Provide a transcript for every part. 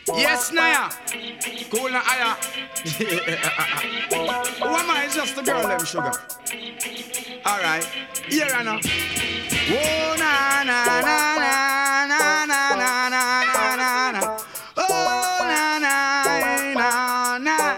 Yes, Naya. Cool na aya. Who am I? It's just a girl, them sugar. Alright. Here I know. Oh, na na na na na na na na na na. Oh, na na na na.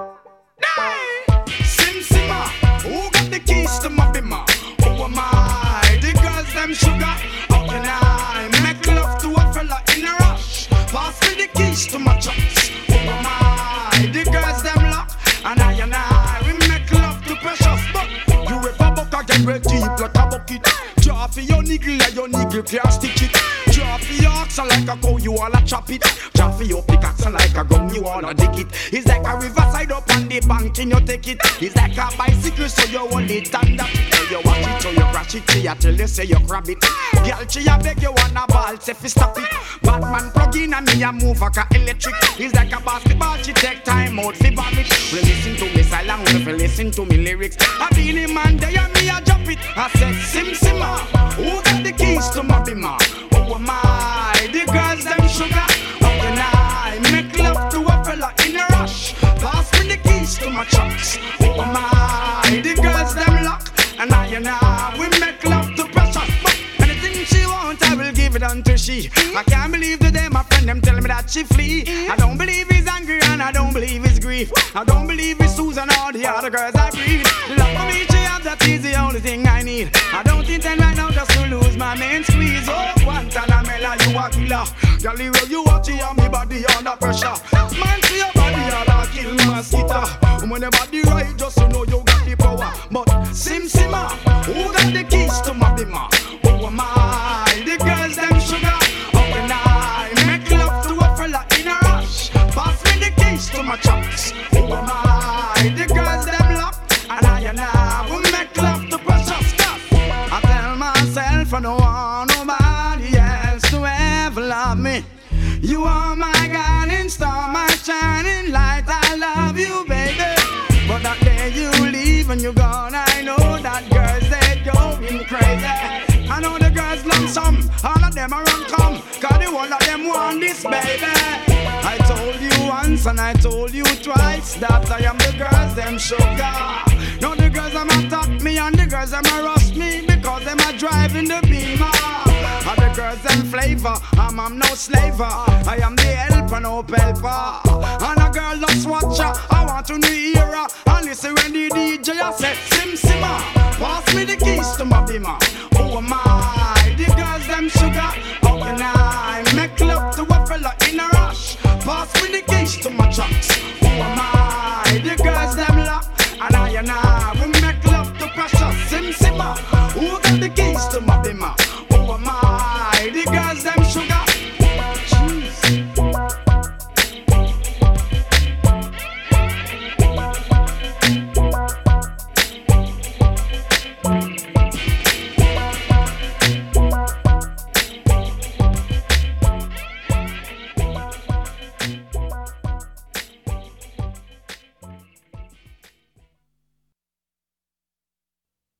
Sim Simma, who got the keys to my bimmer? Who am I? The girls, them sugar. How can I make love to a fella in a rush? Pass me the keys to my chops. Who am I? The girls, them lock. And I, we make love to precious. But you ever buck a get real deep like a bucket. Draw for your niggle and your niggle can't stick it. Draw for your oxen like a cow, you wanna chop it. Draw for your pickaxe like a gun, you wanna dig it. It's like a riverside up on the bank and you take it. It's like a bicycle so you hold it and up. So you watch it, so you crash it, she tell you say you grab it. Girl, she a beg you wanna ball, say fi stop it. Batman plug in and me a move like a electric. It's like a basketball, she take time out fi bomb it. Well, listen to me silent, well, listen to me lyrics. I been a man there and me a drop it. I said Sim Simma, who got the keys to my bimmer? Who am I? The girls them sugar. How can I make love to a fella in a rush? Pass me the keys to my trucks. Who am I? The girls them lock. And I, we make love to precious. But anything she wants, I will give it unto she. I can't believe today my friend them tell me that she flee. I don't believe he's angry and I don't believe he's grief. I don't believe it's Susan or the other girls I breathe. Love for me, she have that is the only thing I need. I don't intend right now just to lose my main squeeze. Oh, Guantanamela, you a killer. Girl, the way you watch it on me body under pressure. Man, see your body, I'll kill mosquito. When your body right, just to know you got the power. But Sim Simma, who got the keys to my bimmer? Who am I? The girls them sugar. How can I make love to a fella in a rush? Pass me the keys to my chops. Who am I? The girls them lock. And I will make love to precious stuff. I tell myself I don't want nobody else to ever love me. You are my guiding star, my shining light. I love you, baby. But that day you leave and you're gone, I know that girls, they going crazy. I know the girls love some, all of them are run come. Cause the whole of them want this, baby. I told you once and I told you twice that I am the girls, them sugar. Now the girls them attack me and the girls them rush me because them are driving the beamer. And the girls them flavor, I'm no slaver. I am the helper, no helper. And a girl just watcher, I want to new era. And listen when the DJ I said Sim Simma, pass me the keys to my bimmer. Who am I? The girls them sugar. How can I make love to a fella in a rush? Pass me the keys to my trucks. Who am I? The girls them lock. And I we make love to precious Sim Simma. Who got the keys to my bimmer?